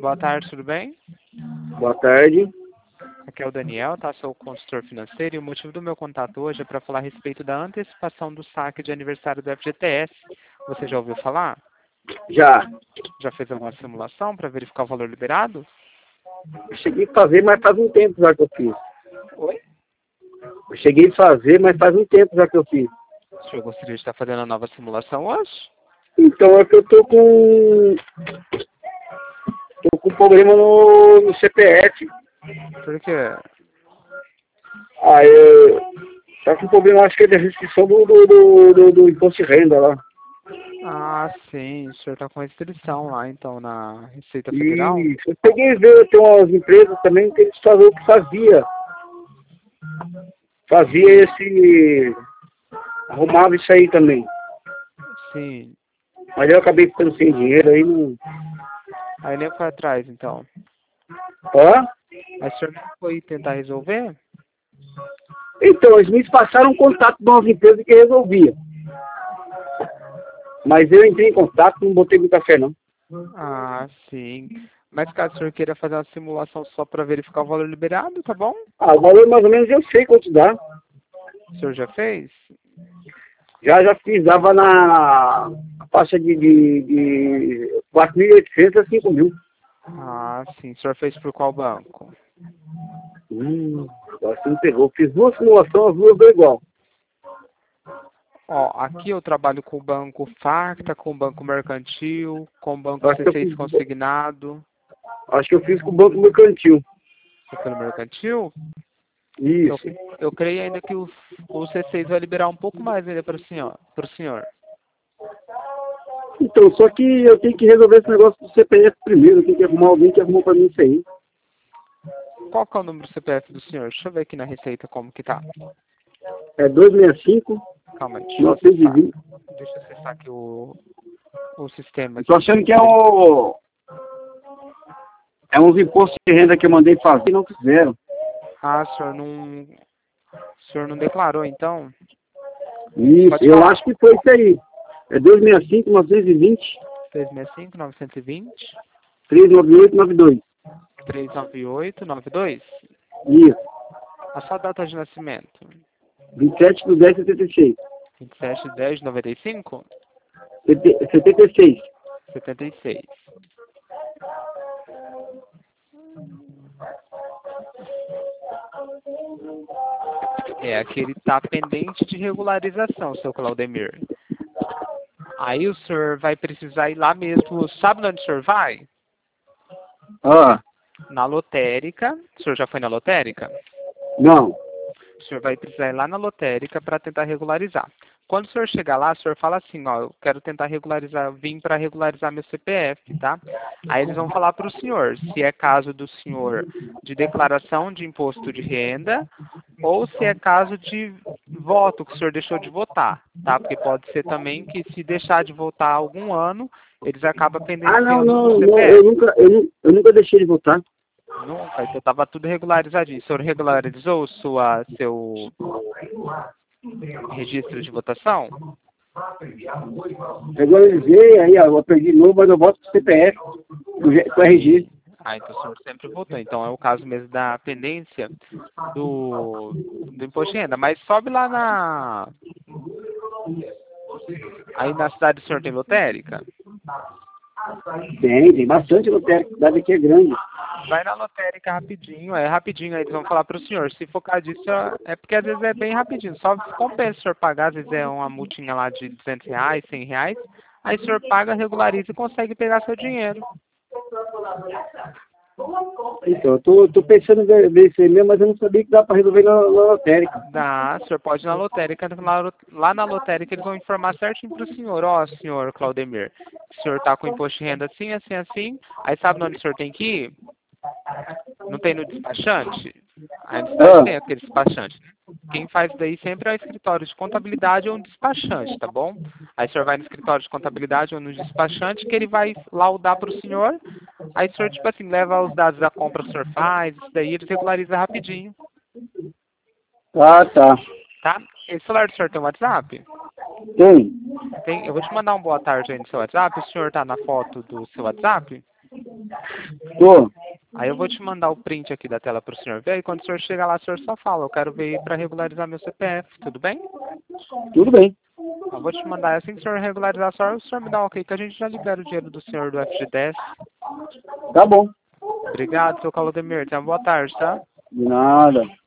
Boa tarde, tudo bem? Boa tarde. Aqui é o Daniel, tá? Sou o consultor financeiro e o motivo do meu contato hoje é para falar a respeito da antecipação do saque de aniversário do FGTS. Você já ouviu falar? Já. Já fez alguma simulação para verificar o valor liberado? Eu cheguei a fazer, mas faz um tempo já que eu fiz. Oi? Eu cheguei a fazer, mas faz um tempo já que eu fiz. O senhor gostaria de estar fazendo a nova simulação hoje? Então é que eu tô com problema no CPF. Por quê? Aí eu tá com problema, acho que é da restrição do imposto de renda lá. Ah, sim. O senhor está com restrição lá, então, na Receita Federal? E eu peguei a ver, tem umas empresas também que eles falaram que fazia esse, arrumava isso aí também. Sim. Mas eu acabei ficando sem dinheiro aí, não... Aí nem foi atrás, então. Ó. Mas o senhor não foi tentar resolver? Então, eles me passaram um contato de umas empresas que resolvia. Mas eu entrei em contato, não botei muita fé, não. Ah, sim. Mas caso o senhor queira fazer uma simulação só para verificar o valor liberado, tá bom? Ah, o valor mais ou menos eu sei quanto dá. O senhor já fez? Já fiz, dava na faixa de 4.800 a 5.000. Ah, sim. O senhor fez por qual banco? Agora você me pegou. Fiz duas simulações, as duas deu igual. Ó, aqui eu trabalho com o banco Facta, com o banco Mercantil, com o banco Acho que C6 Consignado. eu fiz com o Banco Mercantil. Foi pelo Mercantil? Isso. Eu creio ainda que o C6 vai liberar um pouco mais ainda para o senhor. Então, só que eu tenho que resolver esse negócio do CPF primeiro. Eu tenho que arrumar alguém que arrumou pra mim isso aí. Qual que é o número do CPF do senhor? Deixa eu ver aqui na receita como que tá. É 265, Calma aí, 920. deixa eu acessar aqui o sistema. Tô achando que é uns impostos de renda que eu mandei fazer e não fizeram. Ah, o senhor não declarou, então? Isso, Pode eu falar. acho que foi isso aí. É 265, 920, 365, 920, 398, 92. 39892. Isso, A sua data de nascimento? 27/10/76. 27/10/95? 76. 76. É, aqui ele está pendente de regularização, seu Claudemir. Aí o senhor vai precisar ir lá mesmo. Sabe onde o senhor vai? Ah, Na lotérica. O senhor já foi na lotérica? não. O senhor vai precisar ir lá na lotérica para tentar regularizar. Quando o senhor chegar lá, o senhor fala assim, ó, eu quero tentar regularizar, vim para regularizar meu CPF, tá? Aí eles vão falar para o senhor se é caso do senhor de declaração de imposto de renda ou se é caso de voto, que o senhor deixou de votar, tá? Porque pode ser também que se deixar de votar algum ano, eles acabam Ah, não, pendenciando o não, não, CPF. eu nunca deixei de votar. Nunca, então estava tudo regularizadinho. O senhor regularizou seu registro de votação? Regularizei, aí ó, eu perdi de novo, mas eu voto com CPF, com RG. Ah, então o senhor sempre votou. Então é o caso mesmo da pendência do imposto de renda. Mas sobe lá aí na cidade do senhor tem lotérica? Tem bastante lotérica, a cidade aqui é grande. Vai na lotérica rapidinho, é rapidinho, aí eles vão falar para o senhor. Se for caso disso, é porque às vezes é bem rapidinho. Só compensa o senhor pagar, às vezes é uma multinha lá de R$ 200, R$ 100. Aí o senhor paga, regulariza e consegue pegar seu dinheiro. Então, eu tô pensando em ver isso aí mesmo, mas eu não sabia que dá para resolver na lotérica. Dá, o senhor pode ir na lotérica. Lá na lotérica eles vão informar certinho para o senhor. Ó, senhor Claudemir, o senhor está com imposto de renda assim, assim, assim. Aí sabe onde o senhor tem que ir? Não tem no despachante? Aí na cidade tem aquele despachante, né? Quem faz daí sempre é o escritório de contabilidade ou um despachante, tá bom? Aí o senhor vai no escritório de contabilidade ou no despachante que ele vai laudar para o senhor. Aí o senhor, tipo assim, leva os dados da compra que o senhor faz, isso daí eles regularizam rapidinho, Ah, tá. tá? Esse celular do senhor tem WhatsApp? Tem. Tem, eu vou te mandar um boa tarde aí no seu WhatsApp. O senhor tá na foto do seu WhatsApp? Tô. Aí eu vou te mandar o print aqui da tela para o senhor ver. Aí quando o senhor chegar lá, o senhor só fala, eu quero ver para regularizar meu CPF, tudo bem? Tudo bem. Eu vou te mandar assim que o senhor regularizar, o senhor me dá um ok, que a gente já libera o dinheiro do senhor do FGTS. Tá bom. Obrigado, seu Claudemir. Tenha uma boa tarde, tá? De nada.